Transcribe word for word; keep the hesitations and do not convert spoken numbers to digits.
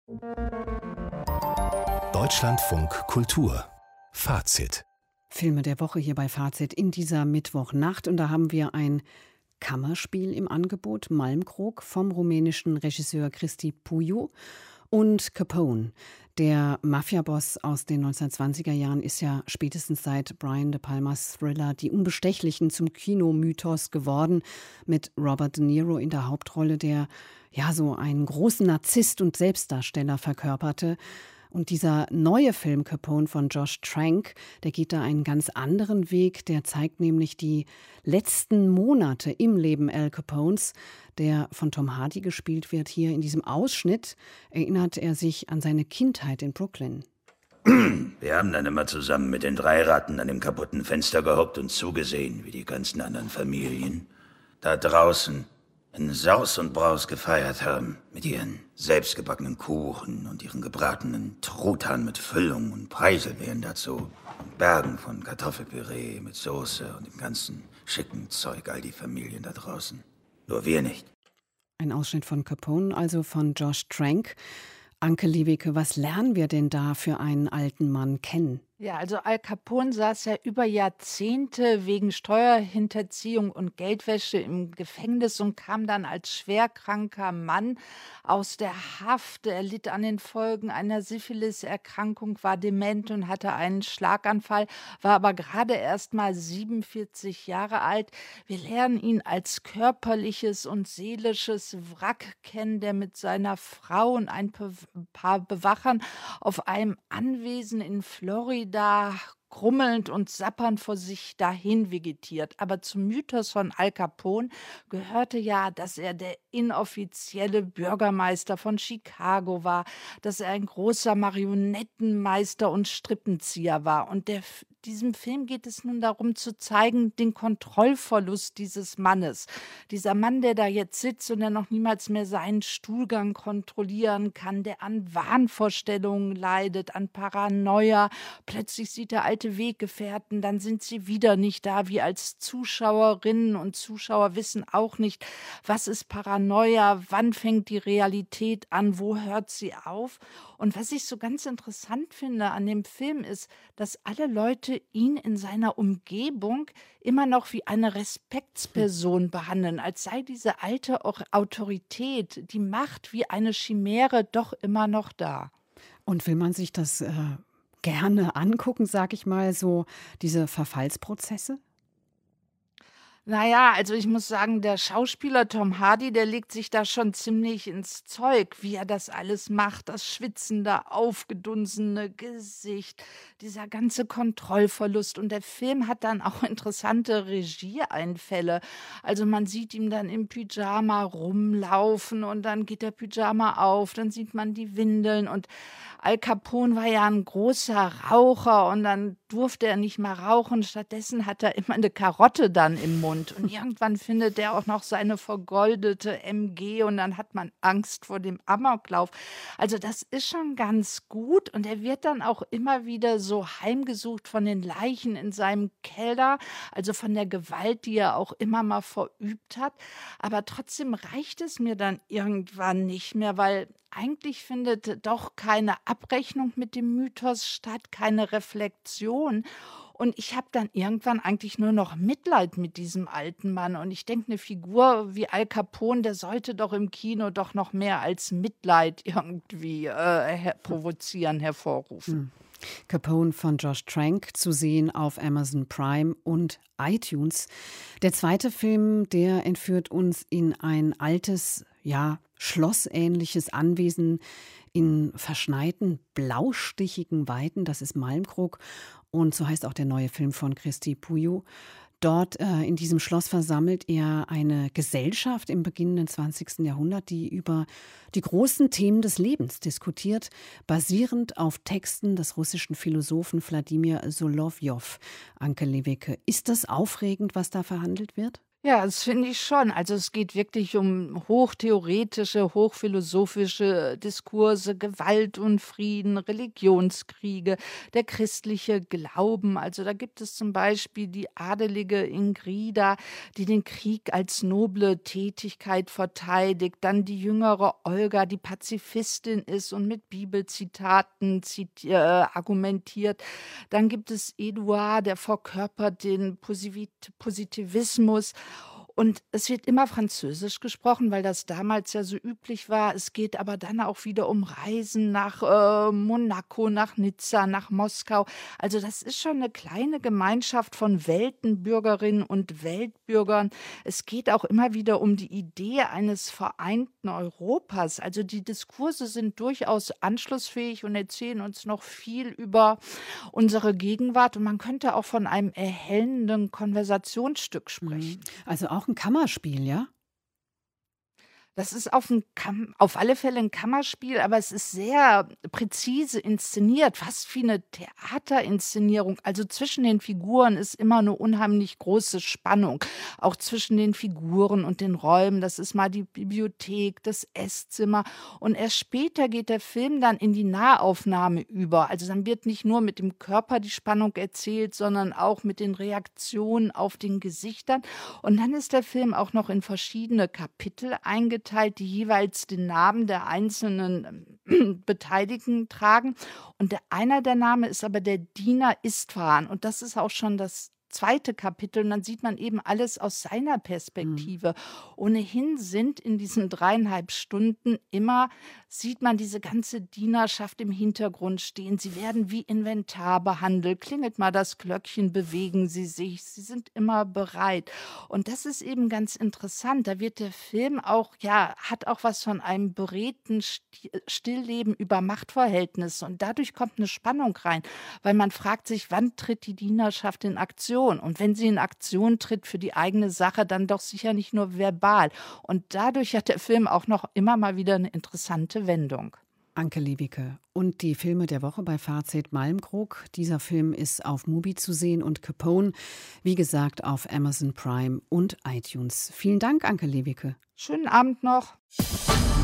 Deutschlandfunk Kultur Fazit. Filme der Woche hier bei Fazit in dieser Mittwochnacht. Und da haben wir ein Kammerspiel im Angebot, Malmkrog, vom rumänischen Regisseur Cristi Puiu. Und Capone, der Mafiaboss aus den neunzehnhundertzwanziger Jahren, ist ja spätestens seit Brian De Palmas Thriller Die Unbestechlichen zum Kinomythos geworden, mit Robert De Niro in der Hauptrolle, der ja so einen großen Narzisst und Selbstdarsteller verkörperte. Und dieser neue Film Capone von Josh Trank, der geht da einen ganz anderen Weg. Der zeigt nämlich die letzten Monate im Leben Al Capones, der von Tom Hardy gespielt wird. Hier in diesem Ausschnitt erinnert er sich an seine Kindheit in Brooklyn. Wir haben dann immer zusammen mit den drei Ratten an dem kaputten Fenster gehockt und zugesehen, wie die ganzen anderen Familien da draußen in Saus und Braus gefeiert haben, mit ihren selbstgebackenen Kuchen und ihren gebratenen Truthahn mit Füllung und Preiselbeeren dazu und Bergen von Kartoffelpüree mit Soße und dem ganzen schicken Zeug, all die Familien da draußen. Nur wir nicht. Ein Ausschnitt von Capone, also von Josh Trank. Anke Lieweke, was lernen wir denn da für einen alten Mann kennen? Ja, also Al Capone saß ja über Jahrzehnte wegen Steuerhinterziehung und Geldwäsche im Gefängnis und kam dann als schwerkranker Mann aus der Haft. Er litt an den Folgen einer Syphilis-Erkrankung, war dement und hatte einen Schlaganfall, war aber gerade erst mal siebenundvierzig Jahre alt. Wir lernen ihn als körperliches und seelisches Wrack kennen, der mit seiner Frau und ein paar Bewachern auf einem Anwesen in Florida da grummelnd und sappernd vor sich dahin vegetiert. Aber zum Mythos von Al Capone gehörte ja, dass er der inoffizielle Bürgermeister von Chicago war, dass er ein großer Marionettenmeister und Strippenzieher war. Und der, diesem Film geht es nun darum zu zeigen, den Kontrollverlust dieses Mannes. Dieser Mann, der da jetzt sitzt und der noch niemals mehr seinen Stuhlgang kontrollieren kann, der an Wahnvorstellungen leidet, an Paranoia. Plötzlich sieht er alte Weggefährten, dann sind sie wieder nicht da. Wir als Zuschauerinnen und Zuschauer wissen auch nicht, was ist Paranoia, wann fängt die Realität an, wo hört sie auf. Und was ich so ganz interessant finde an dem Film ist, dass alle Leute ihn in seiner Umgebung immer noch wie eine Respektsperson behandeln, als sei diese alte Autorität, die Macht wie eine Chimäre doch immer noch da. Und will man sich das äh, gerne angucken, sag ich mal, so diese Verfallsprozesse? Naja, also ich muss sagen, der Schauspieler Tom Hardy, der legt sich da schon ziemlich ins Zeug, wie er das alles macht. Das schwitzende, aufgedunsene Gesicht, dieser ganze Kontrollverlust. Und der Film hat dann auch interessante Regieeinfälle. Also man sieht ihn dann im Pyjama rumlaufen und dann geht der Pyjama auf, dann sieht man die Windeln. Und Al Capone war ja ein großer Raucher und dann durfte er nicht mehr rauchen. Stattdessen hat er immer eine Karotte dann im Mund. Und irgendwann findet er auch noch seine vergoldete M G und dann hat man Angst vor dem Amoklauf. Also das ist schon ganz gut und er wird dann auch immer wieder so heimgesucht von den Leichen in seinem Keller, also von der Gewalt, die er auch immer mal verübt hat. Aber trotzdem reicht es mir dann irgendwann nicht mehr, weil eigentlich findet doch keine Abrechnung mit dem Mythos statt, keine Reflexion. Und ich habe dann irgendwann eigentlich nur noch Mitleid mit diesem alten Mann. Und ich denke, eine Figur wie Al Capone, der sollte doch im Kino doch noch mehr als Mitleid irgendwie äh, her- provozieren, hervorrufen. Hm. Capone von Josh Trank zu sehen auf Amazon Prime und iTunes. Der zweite Film, der entführt uns in ein altes, ja, schlossähnliches Anwesen in verschneiten, blaustichigen Weiden. Das ist Malmkrog. Und so heißt auch der neue Film von Cristi Puiu. Dort äh, in diesem Schloss versammelt er eine Gesellschaft im beginnenden zwanzigsten Jahrhundert, die über die großen Themen des Lebens diskutiert, basierend auf Texten des russischen Philosophen Wladimir Solowjow. Anke Lieweke, ist das aufregend, was da verhandelt wird? Ja, das finde ich schon. Also es geht wirklich um hochtheoretische, hochphilosophische Diskurse, Gewalt und Frieden, Religionskriege, der christliche Glauben. Also da gibt es zum Beispiel die adelige Ingrida, die den Krieg als noble Tätigkeit verteidigt. Dann die jüngere Olga, die Pazifistin ist und mit Bibelzitaten ziti- äh, argumentiert. Dann gibt es Eduard, der verkörpert den Positivit- Positivismus. Und es wird immer Französisch gesprochen, weil das damals ja so üblich war. Es geht aber dann auch wieder um Reisen nach äh, Monaco, nach Nizza, nach Moskau. Also das ist schon eine kleine Gemeinschaft von Weltenbürgerinnen und Weltbürgern. Es geht auch immer wieder um die Idee eines vereinten Europas. Also die Diskurse sind durchaus anschlussfähig und erzählen uns noch viel über unsere Gegenwart. Und man könnte auch von einem erhellenden Konversationsstück Mhm. sprechen. Also auch ein Kammerspiel, ja? Das ist auf 'n Kam auf alle Fälle ein Kammerspiel, aber es ist sehr präzise inszeniert, fast wie eine Theaterinszenierung. Also, zwischen den Figuren ist immer eine unheimlich große Spannung, auch zwischen den Figuren und den Räumen. Das ist mal die Bibliothek, das Esszimmer und erst später geht der Film dann in die Nahaufnahme über. Also, dann wird nicht nur mit dem Körper die Spannung erzählt, sondern auch mit den Reaktionen auf den Gesichtern. Und dann ist der Film auch noch in verschiedene Kapitel eingeteilt, die jeweils den Namen der einzelnen ähm, Beteiligten tragen. Und der, einer der Namen ist aber der Diener Istvan. Und das ist auch schon das zweite Kapitel. Und dann sieht man eben alles aus seiner Mhm. Perspektive. Ohnehin sind in diesen dreieinhalb Stunden immer, sieht man diese ganze Dienerschaft im Hintergrund stehen. Sie werden wie Inventar behandelt. Klingelt mal das Glöckchen, bewegen sie sich. Sie sind immer bereit. Und das ist eben ganz interessant. Da wird der Film auch, ja, hat auch was von einem beredten Sti- Stillleben über Machtverhältnisse. Und dadurch kommt eine Spannung rein, weil man fragt sich, wann tritt die Dienerschaft in Aktion? Und wenn sie in Aktion tritt für die eigene Sache, dann doch sicher nicht nur verbal. Und dadurch hat der Film auch noch immer mal wieder eine interessante Wendung. Anke Lewicke. Und die Filme der Woche bei Fazit Malmkrog. Dieser Film ist auf Mubi zu sehen und Capone, wie gesagt, auf Amazon Prime und iTunes. Vielen Dank, Anke Lewicke. Schönen Abend noch.